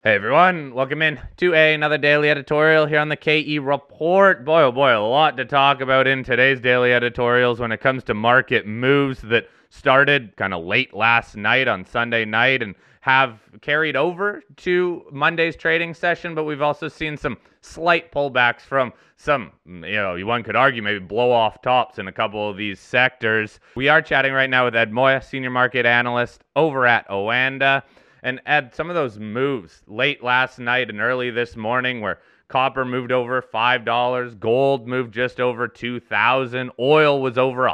Hey everyone, welcome in to another daily editorial here on the KE Report. Boy, oh boy, a lot to talk about in today's daily editorials when it comes to market moves that started kind of late last night on Sunday night and have carried over to Monday's trading session, but we've also seen some slight pullbacks from some, one could argue maybe blow off tops in a couple of these sectors. We are chatting right now with Ed Moya, senior market analyst over at Oanda. And Ed, some of those moves late last night and early this morning where copper moved over $5, gold moved just over $2,000, oil was over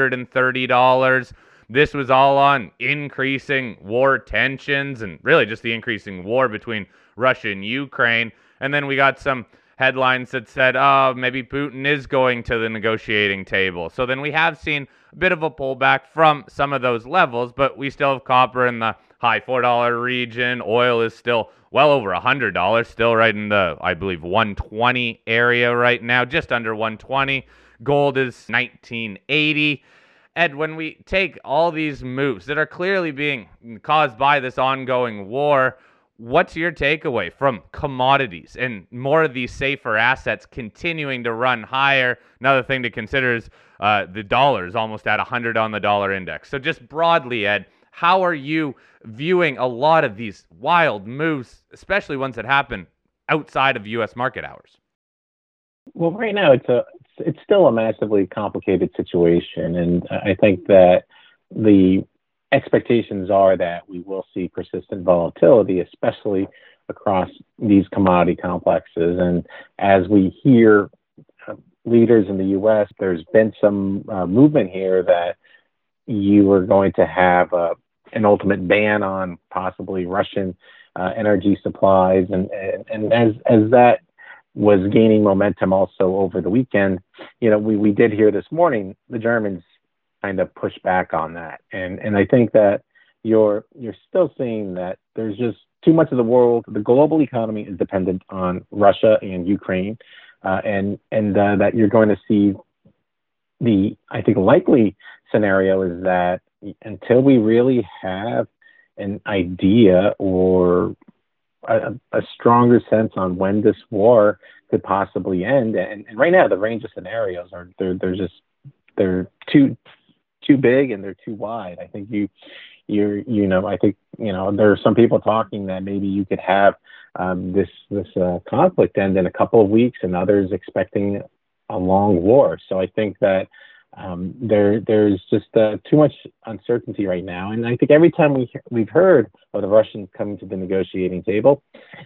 $130. This was all on increasing war tensions and really just the increasing war between Russia and Ukraine. And then we got some headlines that said, oh, maybe Putin is going to the negotiating table. So then we have seen a bit of a pullback from some of those levels, but we still have copper in the high $4 region. Oil is still well over $100, still right in the, I believe, 120 area right now, just under 120. Gold is 1980. Ed, when we take all these moves that are clearly being caused by this ongoing war, what's your takeaway from commodities and more of these safer assets continuing to run higher? Another thing to consider is the dollar is almost at 100 on the dollar index. So just broadly, Ed, how are you viewing a lot of these wild moves, especially ones that happen outside of U.S. market hours? Well, right now it's still a massively complicated situation, and I think that the expectations are that we will see persistent volatility, especially across these commodity complexes. And as we hear leaders in the U.S., there's been some movement here that you are going to have an ultimate ban on possibly Russian energy supplies. And as that was gaining momentum also over the weekend, we did hear this morning the Germans kind of push back on that. And I think that you're still seeing that there's just too much of the world, the global economy is dependent on Russia and Ukraine, and that you're going to see I think likely scenario is that until we really have an idea or a stronger sense on when this war could possibly end, and right now the range of scenarios are they're too big and they're too wide. I think I think there are some people talking that maybe you could have this conflict end in a couple of weeks, and others expecting a long war. So I think that there's just too much uncertainty right now, and I think every time we've heard of the Russians coming to the negotiating table,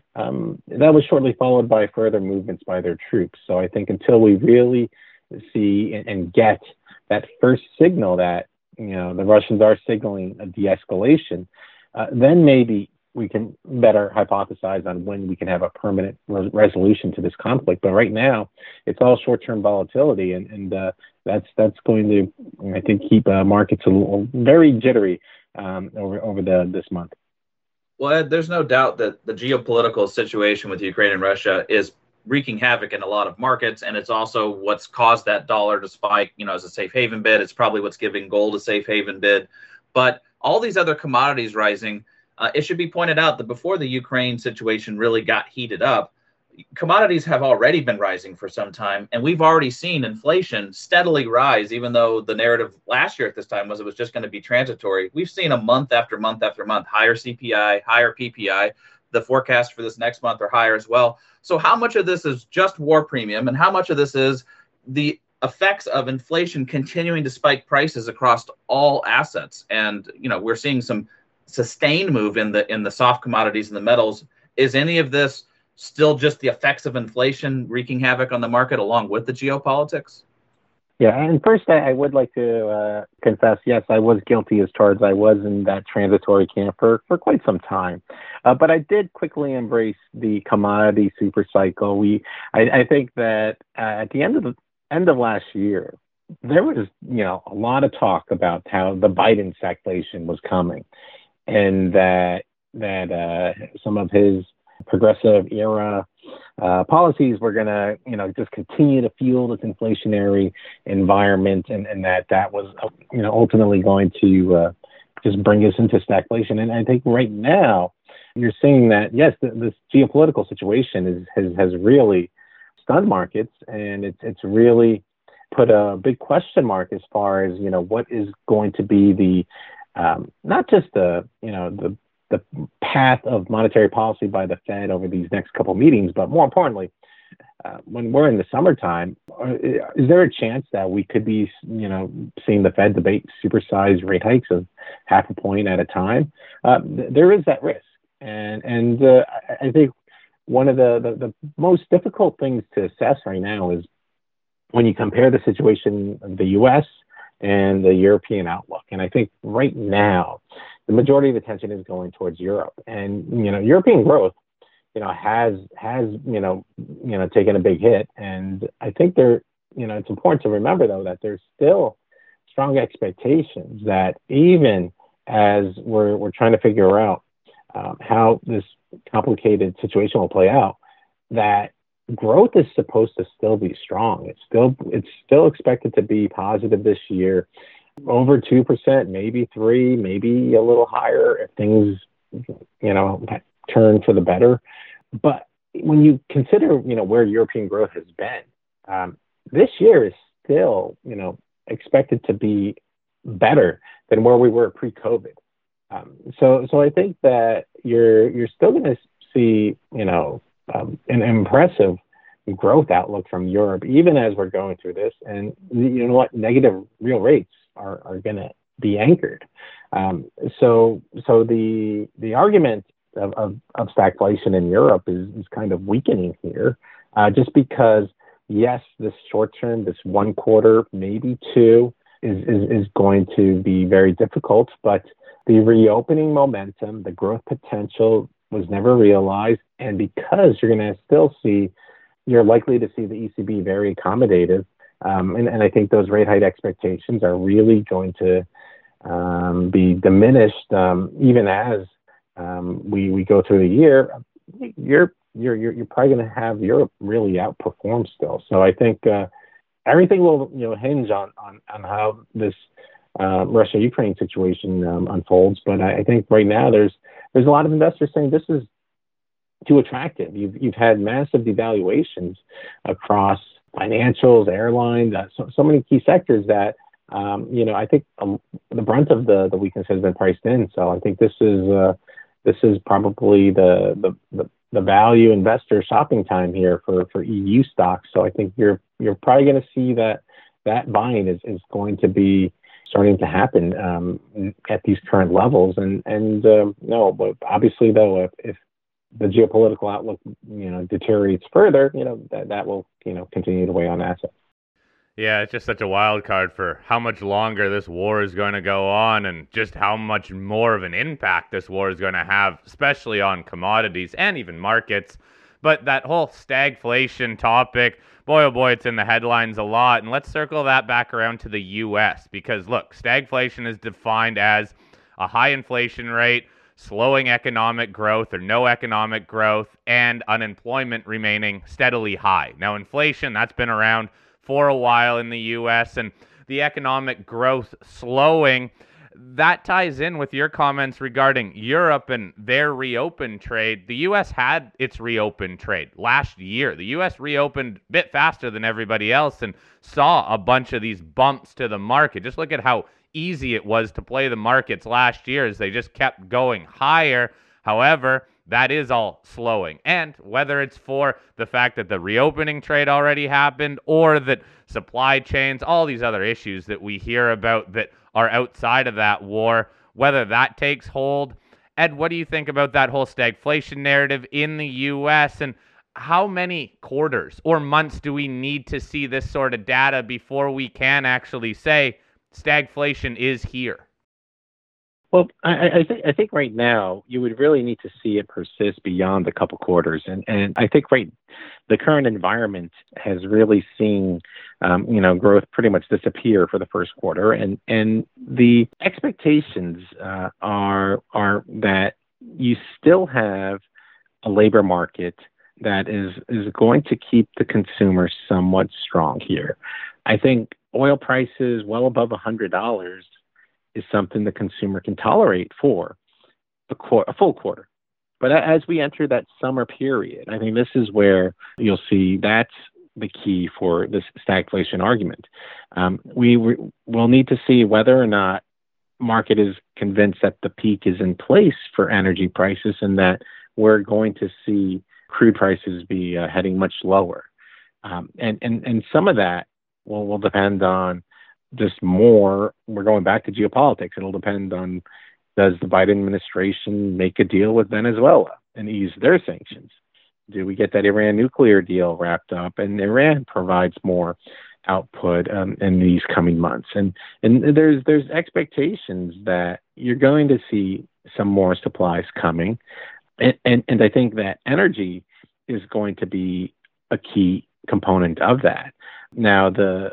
that was shortly followed by further movements by their troops. So I think until we really see and get that first signal that the Russians are signaling a de-escalation, then maybe we can better hypothesize on when we can have a permanent resolution to this conflict. But right now, it's all short-term volatility, and that's going to, I think, keep markets very jittery over this month. Well, Ed, there's no doubt that the geopolitical situation with Ukraine and Russia is wreaking havoc in a lot of markets, and it's also what's caused that dollar to spike, as a safe haven bid. It's probably what's giving gold a safe haven bid. But all these other commodities rising, it should be pointed out that before the Ukraine situation really got heated up, commodities have already been rising for some time, and we've already seen inflation steadily rise, even though the narrative last year at this time was it was just going to be transitory. We've seen a month after month after month, higher CPI, higher PPI. The forecast for this next month are higher as well. So how much of this is just war premium, and how much of this is the effects of inflation continuing to spike prices across all assets? And we're seeing some sustained move in the soft commodities and the metals. Is any of this still just the effects of inflation wreaking havoc on the market along with the geopolitics? Yeah, and first I would like to confess, yes, I was guilty as charged. I was in that transitory camp for quite some time. But I did quickly embrace the commodity super cycle. I think that at the end of last year, there was a lot of talk about how the Biden stagflation was coming, and that some of his progressive era policies were going to, just continue to fuel this inflationary environment, and that was, ultimately going to just bring us into stagflation. And I think right now you're seeing that, yes, this geopolitical situation has really stunned markets, and it's really put a big question mark as far as, what is going to be the not just the path of monetary policy by the Fed over these next couple meetings, but more importantly, when we're in the summertime, is there a chance that we could be, seeing the Fed debate supersized rate hikes of half a point at a time? There is that risk, and I think one of the most difficult things to assess right now is when you compare the situation of the U.S. and the European outlook. And I think right now, the majority of attention is going towards Europe, and European growth has taken a big hit. And I think it's important to remember, though, that there's still strong expectations that even as we're trying to figure out how this complicated situation will play out, that growth is supposed to still be strong. It's still expected to be positive this year, over 2%, maybe 3%, maybe a little higher if things, turn for the better. But when you consider, where European growth has been, this year is still, expected to be better than where we were pre-COVID. So I think that you're still going to see, an impressive growth outlook from Europe, even as we're going through this. And you know what? Negative real rates are going to be anchored. So the argument of stagflation in Europe is kind of weakening here, just because, yes, this short term, this 1 quarter, maybe 2, is going to be very difficult, but the reopening momentum, the growth potential was never realized. And because you're likely to see the ECB very accommodative. And I think those rate hike expectations are really going to be diminished, even as we go through the year. You're probably going to have Europe really outperform still. So I think everything will hinge on how this Russia-Ukraine situation unfolds. But I think right now there's a lot of investors saying this is too attractive. You've had massive devaluations across financials, airlines, so many key sectors that I think the brunt of the weakness has been priced in. So I think this is probably the value investor shopping time here for EU stocks. So I think you're probably going to see that buying is going to be starting to happen at these current levels. And no, but obviously though, if the geopolitical outlook deteriorates further, that will continue to weigh on assets. Yeah, it's just such a wild card for how much longer this war is going to go on, and just how much more of an impact this war is going to have, especially on commodities and even markets. But that whole stagflation topic, boy, oh boy, it's in the headlines a lot. And let's circle that back around to the U.S. because, look, stagflation is defined as a high inflation rate, slowing economic growth or no economic growth, and unemployment remaining steadily high. Now, inflation, that's been around for a while in the U.S., and the economic growth slowing, that ties in with your comments regarding Europe and their reopened trade. The U.S. had its reopened trade last year. The U.S. reopened a bit faster than everybody else and saw a bunch of these bumps to the market. Just look at how easy it was to play the markets last year as they just kept going higher. However, that is all slowing. And whether it's for the fact that the reopening trade already happened or that supply chains, all these other issues that we hear about that are outside of that war, whether that takes hold. Ed, what do you think about that whole stagflation narrative in the U.S. and how many quarters or months do we need to see this sort of data before we can actually say stagflation is here? Well, I think right now you would really need to see it persist beyond a couple quarters, and I think the current environment has really seen growth pretty much disappear for the first quarter, and the expectations are that you still have a labor market that is going to keep the consumer somewhat strong here. I think oil prices well above $100 is something the consumer can tolerate for a full quarter. But as we enter that summer period, I think this is where you'll see that's the key for this stagflation argument. We'll need to see whether or not market is convinced that the peak is in place for energy prices and that we're going to see crude prices be heading much lower. And some of that will depend on just more. We're going back to geopolitics. It'll depend on, does the Biden administration make a deal with Venezuela and ease their sanctions? Do we get that Iran nuclear deal wrapped up and Iran provides more output in these coming months? And there's expectations that you're going to see some more supplies coming. And I think that energy is going to be a key component of that. Now, the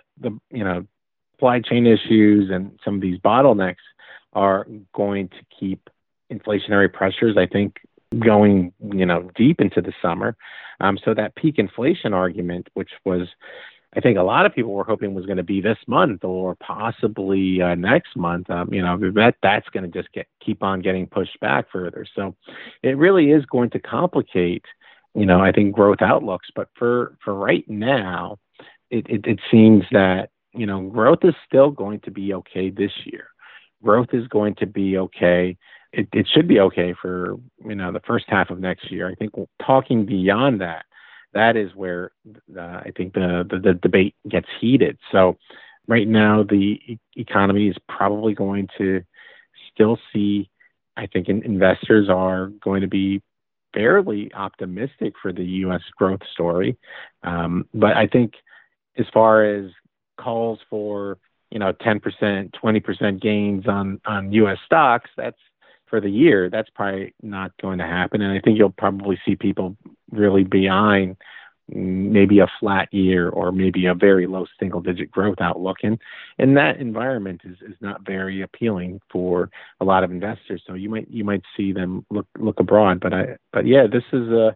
supply chain issues and some of these bottlenecks are going to keep inflationary pressures, I think, going, deep into the summer. So that peak inflation argument, which was, I think a lot of people were hoping was going to be this month or possibly next month, that's going to just keep on getting pushed back further. So it really is going to complicate, I think, growth outlooks. But for right now, it seems that, growth is still going to be okay this year. Growth is going to be okay. It should be okay for, the first half of next year. I think talking beyond that is where I think the debate gets heated. So right now, the economy is probably going to still see, I think investors are going to be fairly optimistic for the U.S. growth story. But I think as far as calls for, 10%, 20% gains on U.S. stocks, that's for the year, that's probably not going to happen. And I think you'll probably see people really behind maybe a flat year or maybe a very low single-digit growth outlook. And that environment is not very appealing for a lot of investors. So you might see them look abroad. But yeah, this is the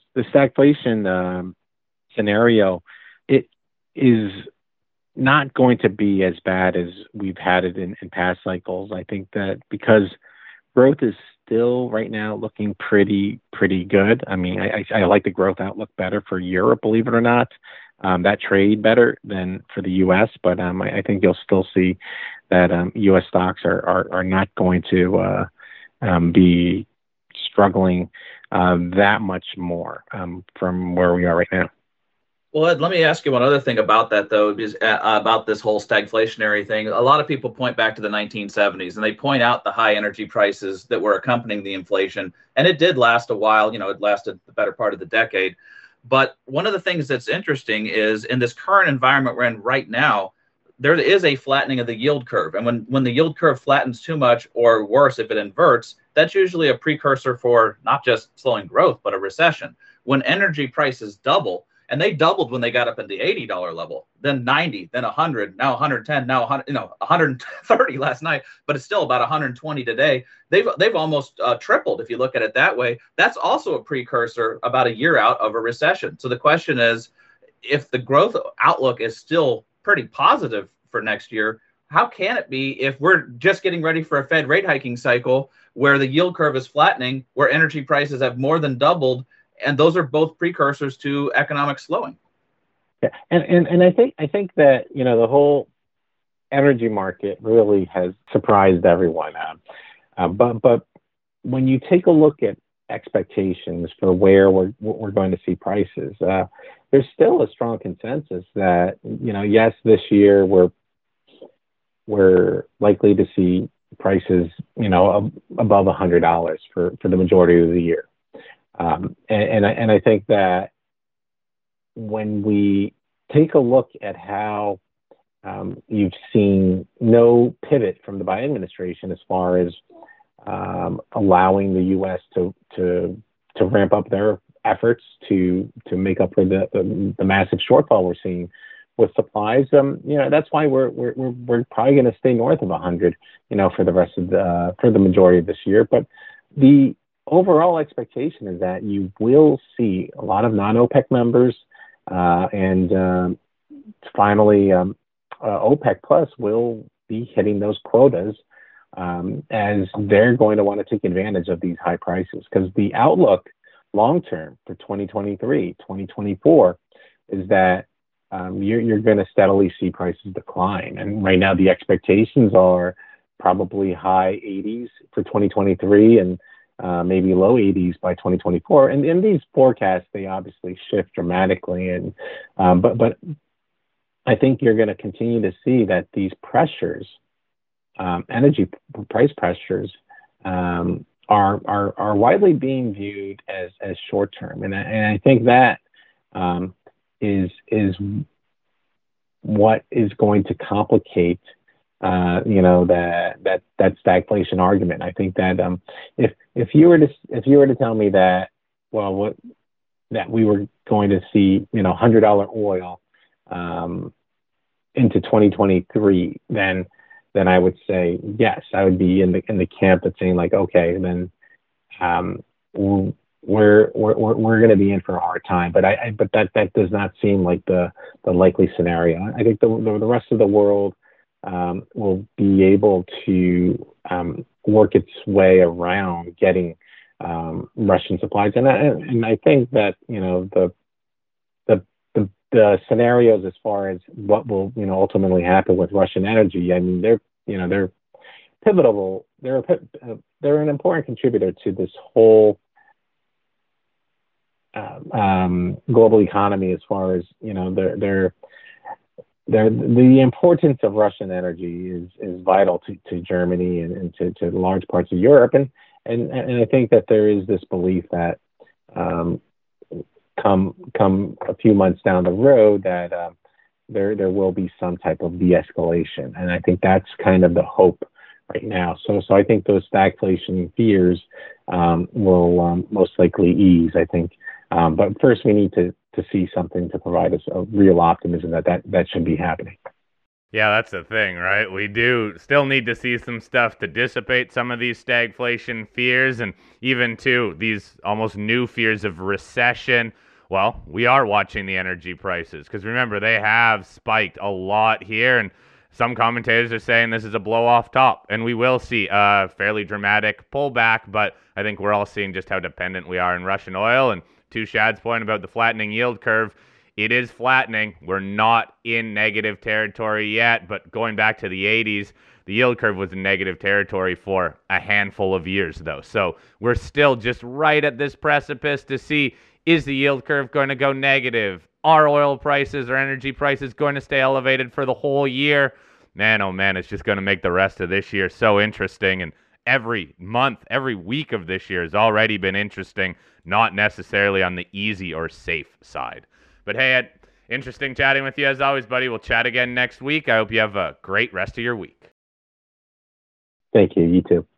stagflation scenario. It is not going to be as bad as we've had it in past cycles. I think that because growth is still right now looking pretty good. I mean, I like the growth outlook better for Europe, believe it or not. That trade better than for the U.S., but I think you'll still see that U.S. stocks are not going to be struggling that much more from where we are right now. Well, Ed, let me ask you one other thing about that, though, is about this whole stagflationary thing. A lot of people point back to the 1970s, and they point out the high energy prices that were accompanying the inflation. And it did last a while. It lasted the better part of the decade. But one of the things that's interesting is in this current environment we're in right now, there is a flattening of the yield curve. And when the yield curve flattens too much, or worse, if it inverts, that's usually a precursor for not just slowing growth, but a recession. When energy prices double, and they doubled when they got up at the $80 level, then 90, then 100, now 110, now 100, 130 last night, but it's still about 120 today. They've almost tripled if you look at it that way. That's also a precursor about a year out of a recession. So the question is, if the growth outlook is still pretty positive for next year, how can it be if we're just getting ready for a Fed rate hiking cycle where the yield curve is flattening, where energy prices have more than doubled? And those are both precursors to economic slowing. Yeah, and I think that the whole energy market really has surprised everyone. But when you take a look at expectations for where we're going to see prices, there's still a strong consensus that yes, this year we're likely to see prices above $100 for the majority of the year. And I think that when we take a look at how you've seen no pivot from the Biden administration as far as allowing the U.S. to ramp up their efforts to make up for the massive shortfall we're seeing with supplies, that's why we're probably going to stay north of 100, for the rest of for the majority of this year. But the overall expectation is that you will see a lot of non-OPEC members, and finally, OPEC Plus will be hitting those quotas as they're going to want to take advantage of these high prices, because the outlook long term for 2023, 2024 is that you're going to steadily see prices decline. And right now, the expectations are probably high 80s for 2023 and maybe low 80s by 2024. And in these forecasts, they obviously shift dramatically. And but I think you're going to continue to see that these pressures, energy price pressures, are widely being viewed as short term. And I think that is what is going to complicate that stagflation argument. I think that if you were to tell me that, well, that we were going to see $100 oil into 2023, then I would say yes. I would be in the camp that's saying like, okay, then we're going to be in for a hard time. But that does not seem like the likely scenario. I think the rest of the world will be able to work its way around getting Russian supplies, and I think that the scenarios as far as what will ultimately happen with Russian energy. I mean, they're pivotal. They're an important contributor to this whole global economy, as far as the importance of Russian energy is vital to Germany and to large parts of Europe, and I think that there is this belief that come a few months down the road that there will be some type of de-escalation, and I think that's kind of the hope right now. So I think those stagflation fears will most likely ease, I think. But first, we need to see something to provide us a real optimism that should be happening. Yeah, that's the thing, right? We do still need to see some stuff to dissipate some of these stagflation fears, and even too these almost new fears of recession. Well, we are watching the energy prices, because remember, they have spiked a lot here, and some commentators are saying this is a blow off top, and we will see a fairly dramatic pullback, but I think we're all seeing just how dependent we are in Russian oil. And to Shad's point about the flattening yield curve, it is flattening. We're not in negative territory yet, but going back to the 80s, the yield curve was in negative territory for a handful of years, though. So we're still just right at this precipice to see, is the yield curve going to go negative? Are oil prices or energy prices going to stay elevated for the whole year? Man, oh man, it's just going to make the rest of this year so interesting. And every month, every week of this year has already been interesting, not necessarily on the easy or safe side. But hey, Ed, interesting chatting with you as always, buddy. We'll chat again next week. I hope you have a great rest of your week. Thank you. You too.